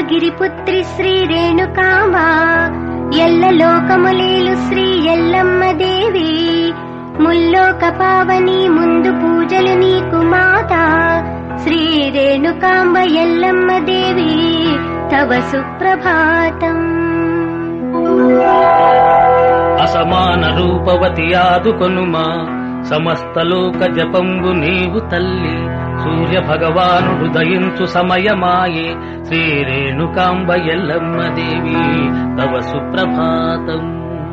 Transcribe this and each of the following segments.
యాదగిరిపుత్రి శ్రీ రేణుకాంబ ఎల్ల లోకములేలు శ్రీ ఎల్లమ్మ దేవి ముల్లోక పావని ముందు పూజలు నీకు మాత శ్రీ రేణుకాంబ ఎల్లమ్మ దేవి తవ సుప్రభాతం. అసమాన రూపవతి ఆదుకొనుమా సమస్త లోక జపంబు నీవు తల్లి సూర్య భగవానుడు దయించు సమయమాయే శ్రీ రేణుకాంబ ఎల్లమ్మ దేవి తవ సుప్రభాతం.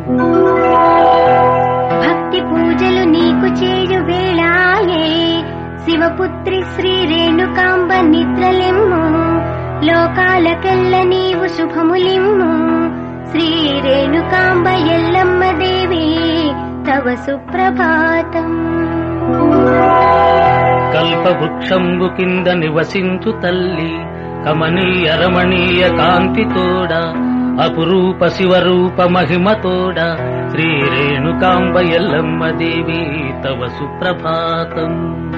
భక్తి పూజలు నీకు చేయు వేళాయే శివపుత్రి శ్రీ రేణుకాంబ నిద్రలెమ్ము లోకాలకెల్ల నీవు శుభములిమ్ము శ్రీ రేణుకాంబ ఎల్లమ్మ దేవి తవ సుప్రభాతం. కల్పవృక్షంబు కింద నివసించు తల్లి కమనీయ రమణీయ కాంతితోడ అపురూప శివరూప మహిమతోడ శ్రీ రేణుకాంబ ఎల్లమ్మ దేవి తవ సుప్రభాతం.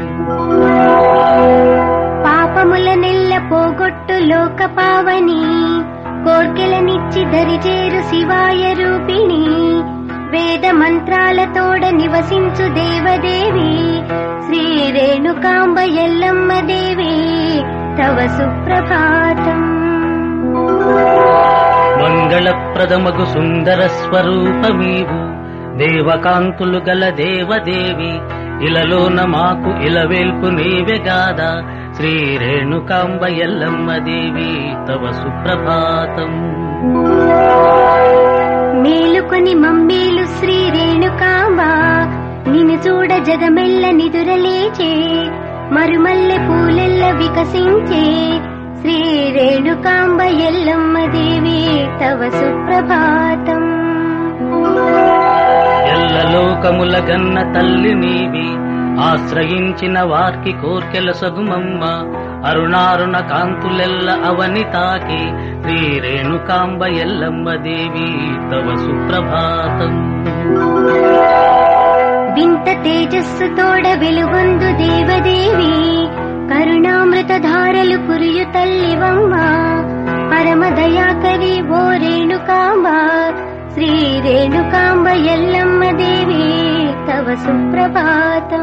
పాపముల నెల్ల పోగొట్టు లోక పావని కోర్కెలనిచ్చి దరిచేరు శివాయ రూపిణి వేద మంత్రాలతోడ నివసించు దేవదేవి శ్రీ రేణుకాంబ ఎల్లమ్మ దేవి తవ సుప్రభాతం. మంగళప్రదమగు సుందర స్వరూపమీవు దేవకాంతులు గల దేవదేవి ఇలలోన మాకు ఇలవేల్పు నీవెగాదా శ్రీ రేణుకాంబ ఎల్లమ్మ దేవి తవ సుప్రభాతం. మేలుకొని మమ్మేలు శ్రీ రేణుకాంబ నిన్ను చూడ జగమెల్ల నిదురలేచే మరుమల్లె పూలెల్ల వికసించే శ్రీ రేణుకాంబ ఎల్లమ్మ దేవి తవ సుప్రభాతం. ఎల్ల లోకముల గన్న తల్లి నీవి ఆశ్రయించిన వార్కి కోర్కెల సగుమమ్మ అరుణారుణ కాంతులెల్ల అవని తాకి శ్రీ రేణుకాంబ ఎల్లమ్మ దేవి తవ సుప్రభాతం. వింత తేజస్సు తోడ వెలుగొందు దేవదేవి కరుణామృత ధారలు కురియు తల్లివమ్మ పరమ దయాకరి ఓ రేణుకాంబ శ్రీ రేణుకాంబ ఎల్లమ్మ దేవి తవ సుప్రభాతం.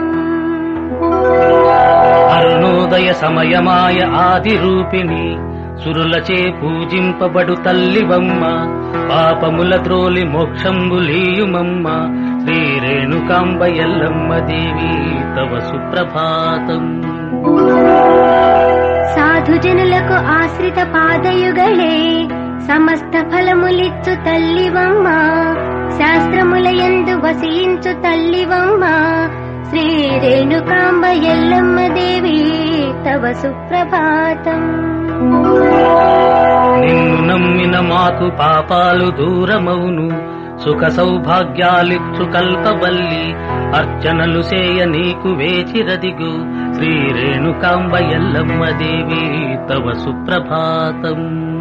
అరుణోదయ సమయమాయ ఆది రూపిణి సురులచే పూజింపబడు తల్లివమ్మ పాపముల త్రోలి మోక్షంబులీయుమమ్మ శ్రీ రేణుకాంబ ఎల్లమ్మ దేవి తవ సుప్రభాతం. సాధుజనులకు ఆశ్రిత పాదయుగళే సమస్త ఫలములిచ్చు తల్లివమ్మ శాస్త్రముల యందు వసించు తల్లివమ్మ శ్రీ రేణుకాంబ ఎల్లమ్మ దేవి తవ సుప్రభాతం. నిన్ను నమ్మిన మాకు పాపాలు దూరమౌను సుఖ సౌభాగ్యాలిచ్చు కల్పవల్లి అర్చనలు సేయ నీకు వేచిరదిగు శ్రీ రేణుకాంబ ఎల్లమ్మ దేవి తవ సుప్రభాతం.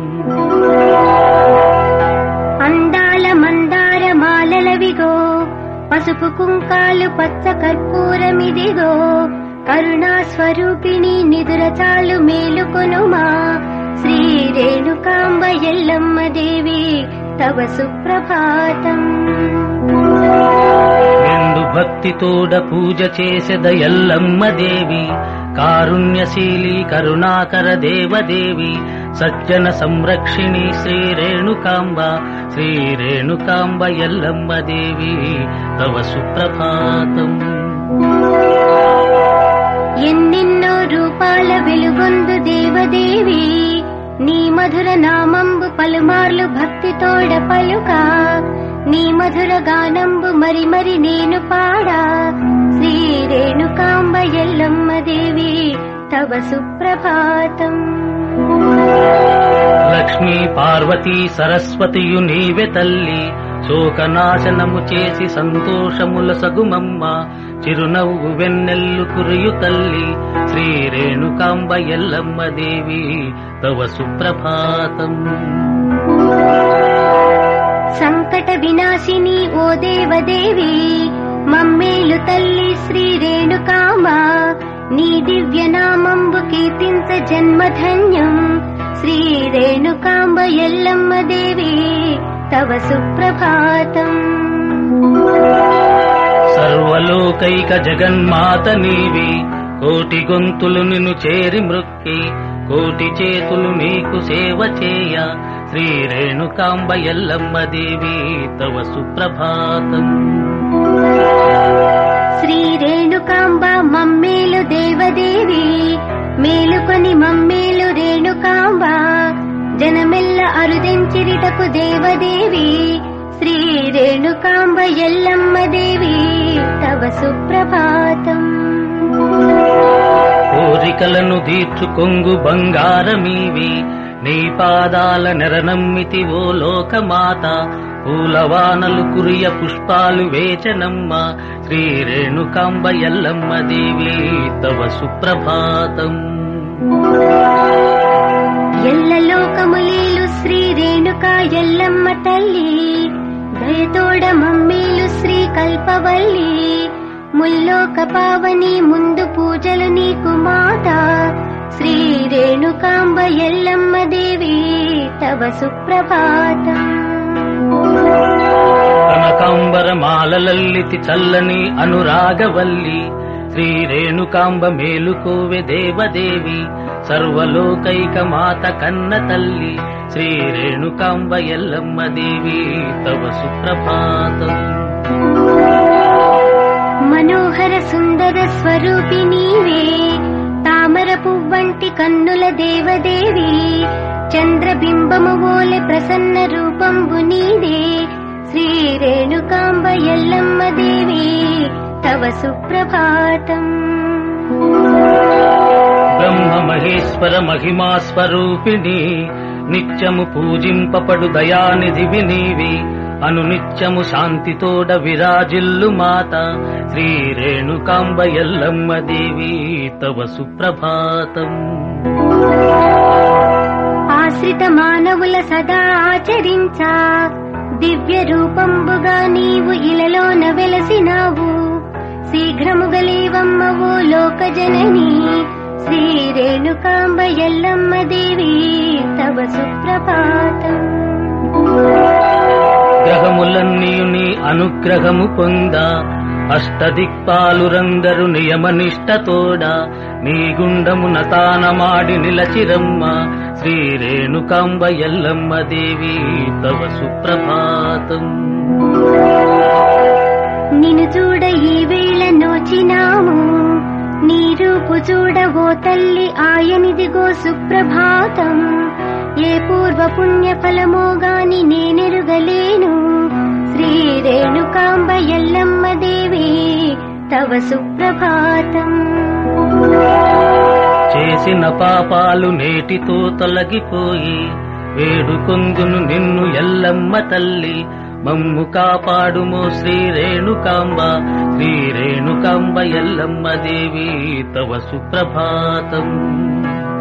అందాల మందార మాలలవిగో పసుపు కుంకాలు పచ్చ కర్పూరమిదిగో కరుణా స్వరూపిణి నిదుర చాలు మేలుకొనుమా శ్రీ రేణుకాంబ ఎల్లమ్మ దేవి తవ సుప్రభాతం. ఎందు భక్తితోడ పూజ చేసెద ఎల్లమ్మ దేవి కారుణ్యశీలి కరుణాకర దేవదేవి సజ్జన సంరక్షిణి శ్రీ రేణుకాంబ శ్రీ రేణుకాంబ ఎల్లమ్మ దేవి తవ సుప్రభాతం. ఎన్నెన్నో రూపాల వెలుగొందు దేవదేవి నీ మధుర నామంబు పలుమార్లు భక్తితోడ పలుకా నీ మధుర గానంబు మరి మరి నేను పాడా శ్రీ రేణుకాంబ ఎల్లమ్మ దేవి తవ సుప్రభాతం. లక్ష్మీ పార్వతీ సరస్వతియు నీవె తల్లి శోకనాశనము చేసి సంతోషముల సగుమమ్మ చిరునవ్వు వెన్నెల్లు కురియు తల్లి శ్రీ రేణుకాంబ ఎల్లమ్మ దేవి తవ సుప్రభాతం. సంకట వినాశిని ఓ దేవదేవి మమ్మేలు తల్లి శ్రీ రేణుకాంబ నీ దివ్య నామంబు కీర్తించ జన్మధన్యం శ్రీ రేణుకాంబ ఎల్లమ్మ దేవి తవ సుప్రభాతం. సర్వలోకైక జగన్మాత నీవి, కోటి గొంతులు నిన్ను చేరి మృక్కి, కోటి చేతులు నీకు సేవ చేయ, శ్రీ రేణుకాంబ ఎల్లమ్మ దేవి తవ సుప్రభాతం. శ్రీ రేణుకాంబ మమ్మేలు దేవదేవి, మేలుకొని మమ్మేలు రేణుకాంబ, జనమెల్ల అరుదెంచిరిటకు దేవదేవి, శ్రీ రేణుకాంబ ఎల్లమ్మ దేవి తవ సుప్రభాతం. కోరికలను తీర్చుకొంగు బంగారమీవి, నీ పాదాల నెరనమ్మితి ఓ లోకమాత, పూలవానలు కురియ పుష్పాలు వేచనమ్మ, శ్రీ రేణుకాంబ ఎల్లమ్మ దేవి తవ సుప్రభాతం. ఎల్ల లోకములేలు శ్రీ రేణుకా ఎల్లమ్మ తల్లి, దయతోడ మమ్మేలు శ్రీ కల్పవల్లి, ముల్లోక పావని ముందు పూజలు నీకు మాత, శ్రీ రేణుకాంబ ఎల్లమ్మ దేవి తవ సుప్రభాతం. కనకాంబర మాలలల్లితి చల్లని అనురాగవల్లి, శ్రీ రేణుకాంబ మేలుకోవె దేవదేవి, సర్వలోకైక మాత కన్న తల్లి, శ్రీ రేణుకాంబ ఎల్లమ్మ దేవి తవ సుప్రభాతం. మనోహర సుందర స్వరూపి నీవే, తామర పువ్వంటి కన్నుల దేవదేవి, చంద్రబింబము ఓలె ప్రసన్న రూపంబు నీదే, శ్రీ రేణుకాంబ ఎల్లమ్మ దేవి తవ సుప్రభాతం. బ్రహ్మ మహేశ్వర మహిమా స్వరూపిణి, నిత్యము పూజింపపడు దయానిధివి నీవి, అనునిత్యము శాంతితోడ విరాజిల్లు మాత, శ్రీ రేణుకాంబ ఎల్లమ్మ దేవి తవ సుప్రభాతం. ఆశ్రిత మానవుల సదా ఆచరించా, దివ్య రూపంబుగా నీవు ఇలలోన వెలసినావు, శీఘ్రముగలేవమ్మ ఓ లోక జనని, శ్రీ రేణుకాంబ ఎల్లమ్మ దేవి తవ సుప్రభాతం. గ్రహములన్నీయు నీ అనుగ్రహము పొంద, అష్టదిక్పాలురందరు నియమనిష్టతోడ, నీ గుండమున తానమాడి నిలచిరమ్మ, శ్రీ రేణుకాంబ ఎల్లమ్మ దేవి తవ సుప్రభాతం. నిన్ను చూడ ఈ వేళ నోచినాము, నీ రూపు చూడ ఓ తల్లి ఆయనిదిగో సుప్రభాతం, ఏ పూర్వ పుణ్య ఫలమో గాని నేనెరుగలేను, శ్రీ రేణుకాంబ ఎల్లమ్మ దేవి తవ సుప్రభాతం. చేసిన పాపాలు నేటితో తొలగిపోయి, వేడుకొందును నిన్ను ఎల్లమ్మ తల్లి, మమ్ము కాపాడుమో శ్రీ రేణుకాంబ, శ్రీ రేణుకాంబ ఎల్లమ్మ దేవి తవ సుప్రభాతం.